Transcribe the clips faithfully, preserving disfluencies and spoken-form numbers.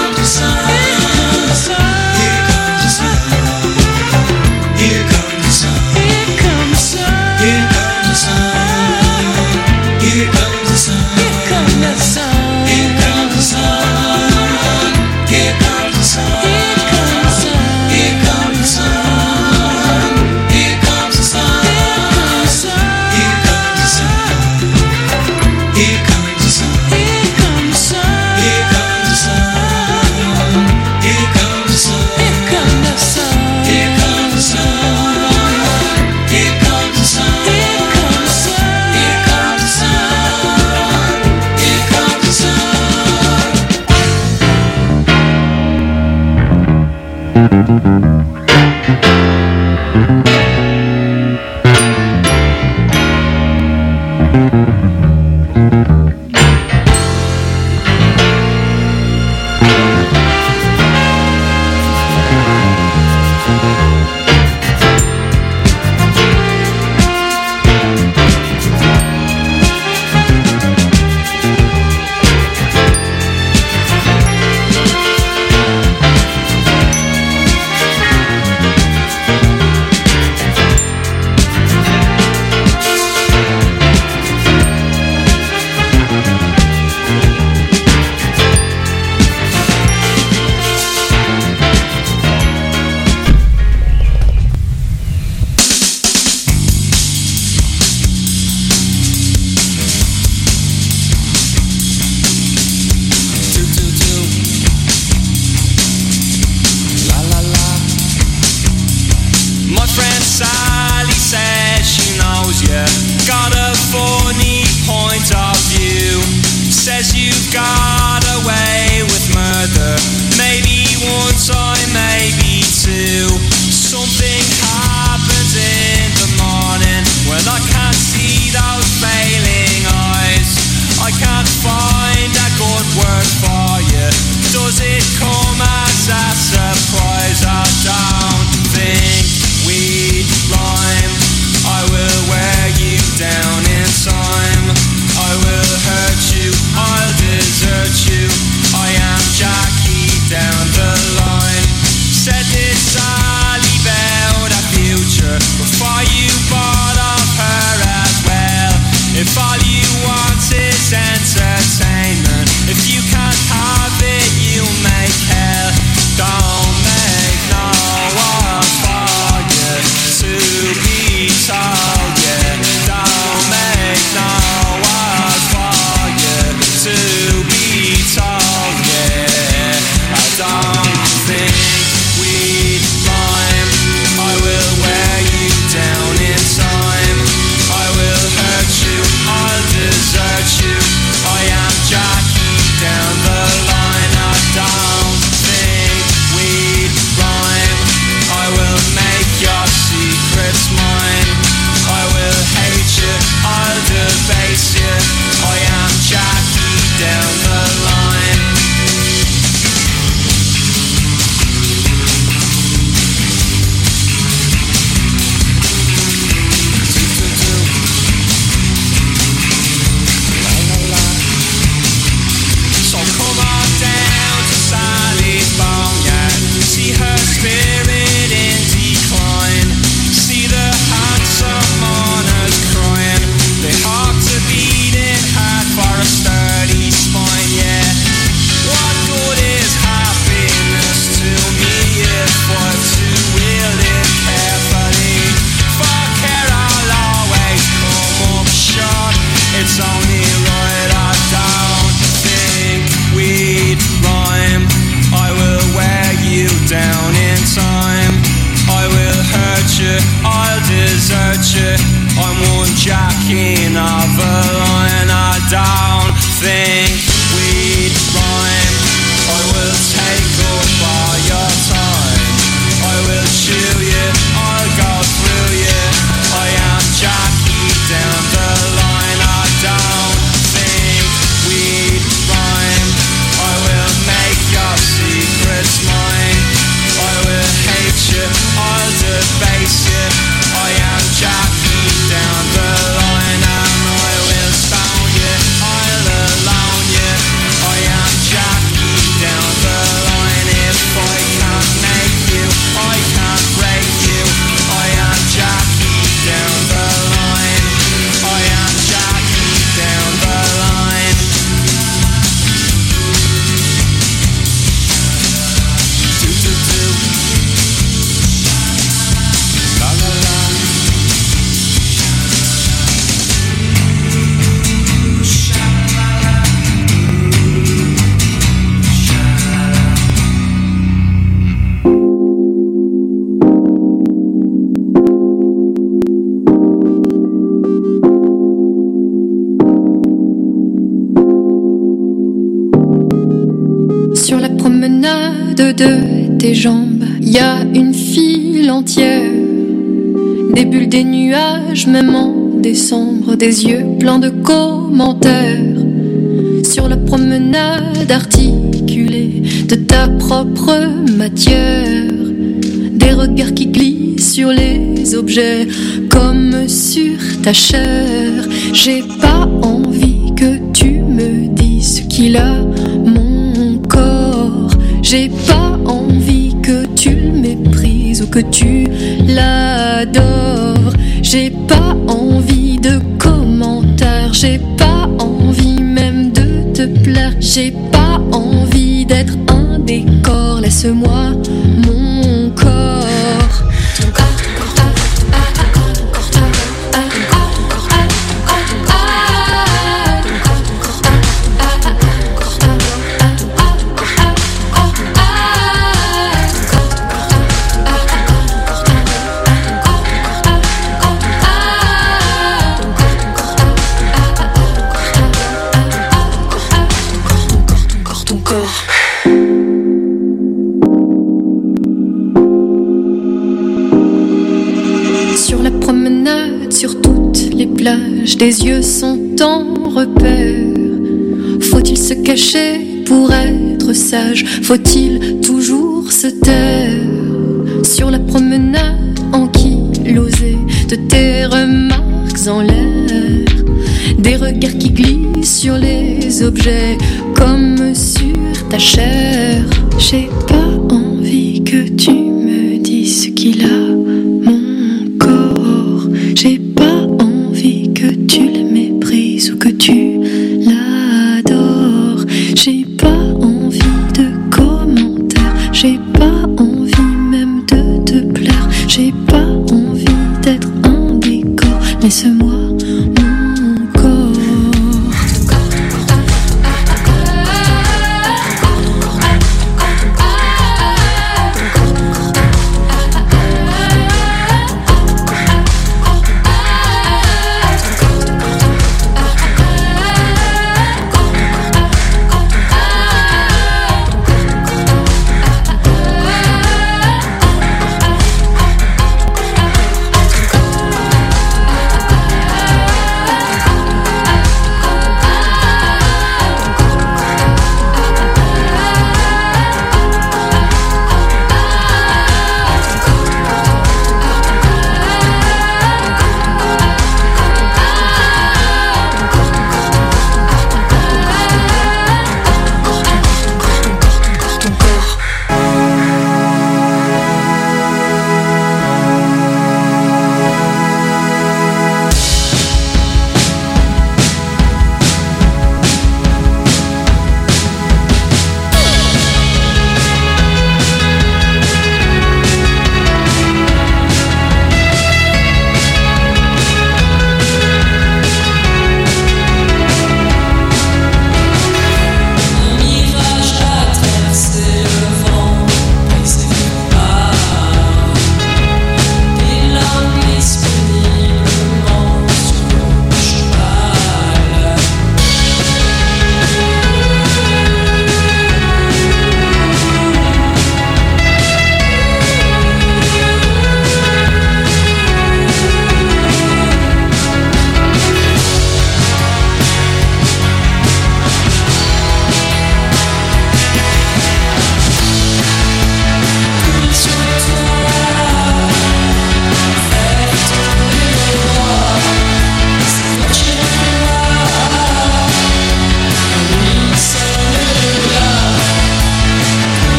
I can't find Sur la promenade de tes jambes, y a une file entière. Des bulles, des nuages, même en décembre, des yeux pleins de commentaires. Sur la promenade articulée de ta propre matière, des regards qui glissent sur les objets comme sur ta chair. J'ai pas envie que tu me dises ce qu'il a, mon corps. J'ai pas envie que tu le méprises ou que tu l'adores. J'ai pas envie de commentaires, j'ai pas envie même de te plaire. J'ai pas envie d'être un décor, laisse-moi mon corps. Sur la promenade, sur toutes les plages, des yeux sont en repère. Faut-il se cacher pour être sage? Faut-il toujours se taire? Sur la promenade ankylosée de tes remarques en l'air, des regards qui glissent sur les objets comme sur ta chair. J'ai pas envie que tu me dises ce qu'il a, mon corps. J'ai pas envie que tu le méprises ou que tu l'adores. J'ai pas envie de commentaires, j'ai pas envie même de te plaire. J'ai pas envie d'être un décor, laisse-moi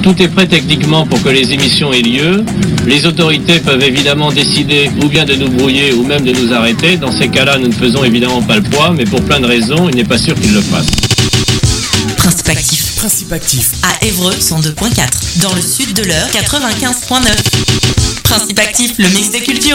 tout est prêt techniquement pour que les émissions aient lieu. Les autorités peuvent évidemment décider ou bien de nous brouiller ou même de nous arrêter. Dans ces cas-là, nous ne faisons évidemment pas le poids, mais pour plein de raisons, il n'est pas sûr qu'ils le fassent. Principe actif. Principe actif. À Évreux, cent deux virgule quatre. Dans le sud de l'Eure, quatre-vingt-quinze virgule neuf. Principe actif, le mix des cultures.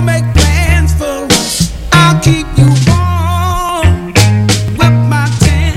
Keep you warm with my tan.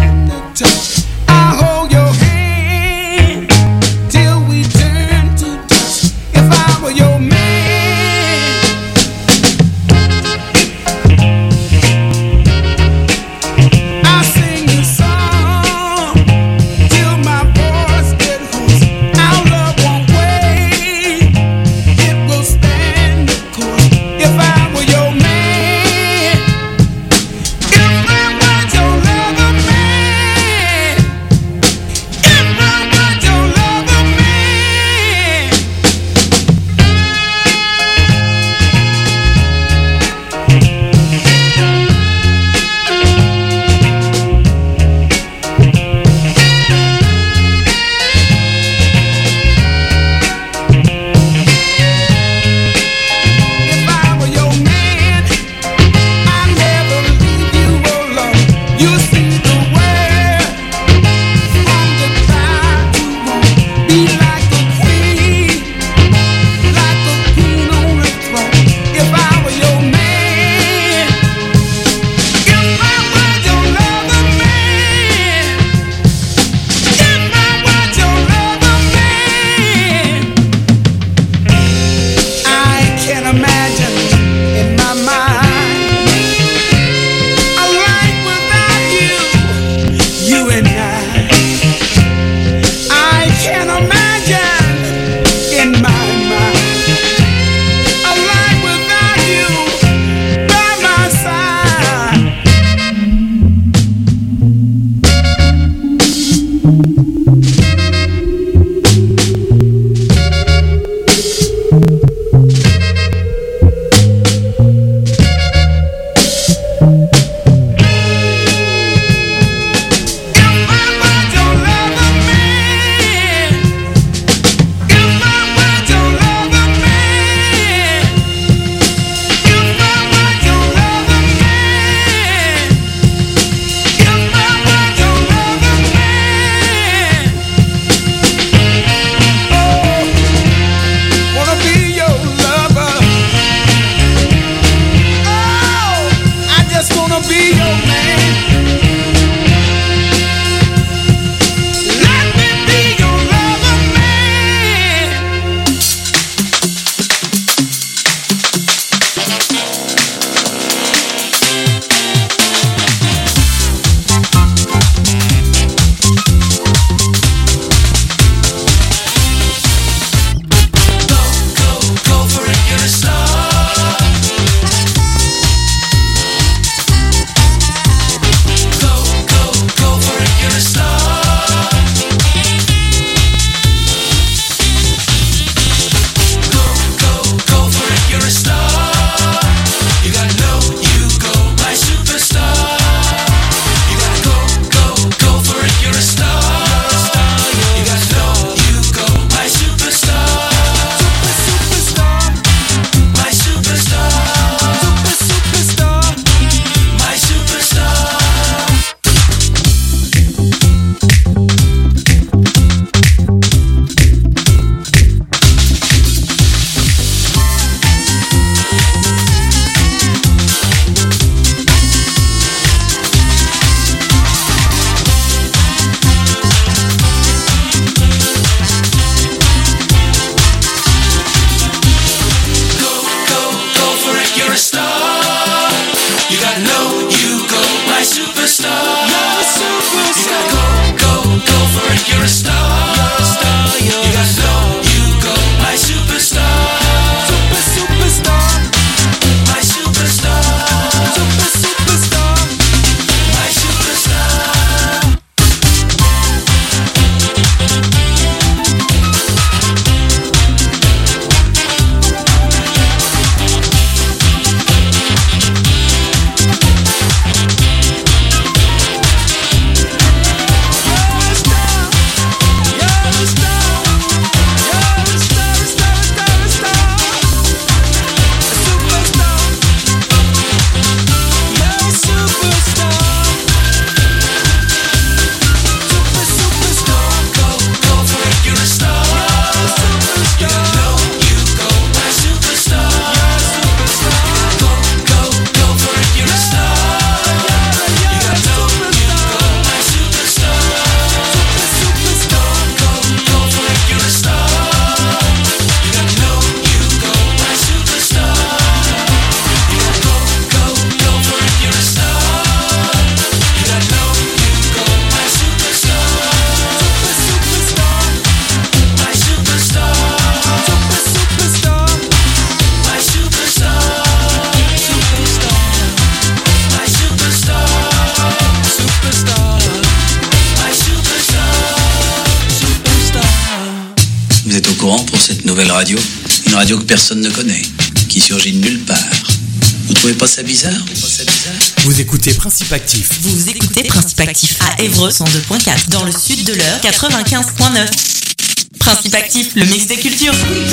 courant pour cette nouvelle radio? Une radio que personne ne connaît, qui surgit de nulle part. Vous trouvez pas ça bizarre? Pas ça bizarre? Vous écoutez Principe Actif. Vous écoutez Principe Actif à Évreux cent deux point quatre, dans le sud de l'Eure quatre-vingt-quinze point neuf. Principe Actif, le mix des cultures.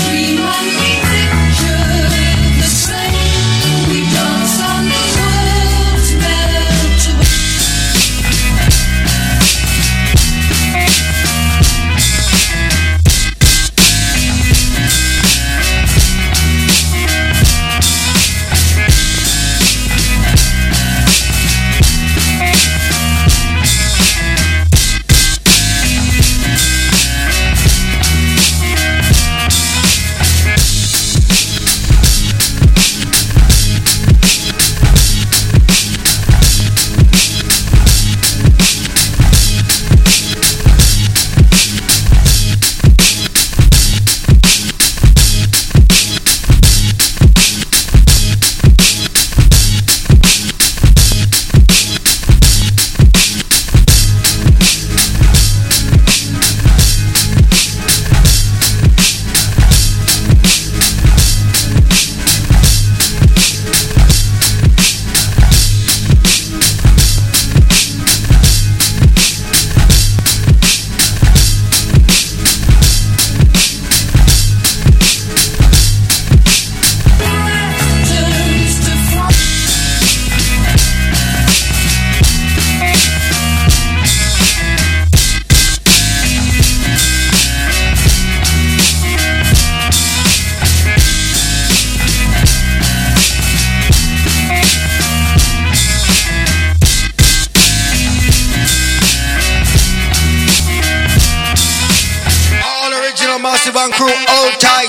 Crew, all tight,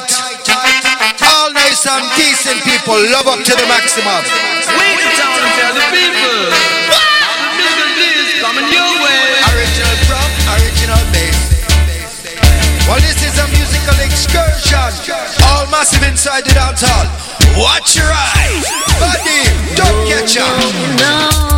all nice and decent people, love up to the maximum. Wait the town and tell the people, how the musical is coming your way. Original drum, original bass. Well, this is a musical excursion, all massive inside the dance hall. Watch your eyes, buddy, don't catch up. No.